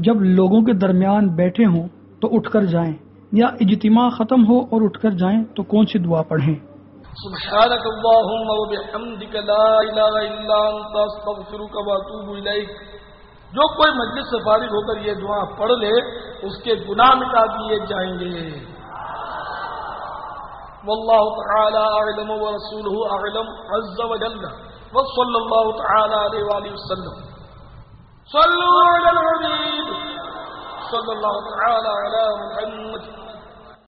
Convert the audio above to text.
जब लोगों के दरमियान बैठे हों तो उठकर जाएं, या इज्तिमा खत्म हो और उठकर जाएं तो कौन सी दुआ पढ़ें? सुब्हानक अल्लाहुम्मा व बिहम्दिक ला इलाहा इल्ला अंता अस्तगफिरुका व अतूबु इलैक। जो कोई मजलिस से फारिग होकर ये दुआ पढ़ ले उसके गुनाह मिटा दिए जाएंगे। वल्लाहु तआला अअलम व रसूलुहु अअलम अज़्ज़ व जल्ल व सल्लल्लाहु तआला अलैहि व आलिहि वसल्लम। सल्लु अलल हबीब सल्लल्लाहु तआला अला मुहम्मद।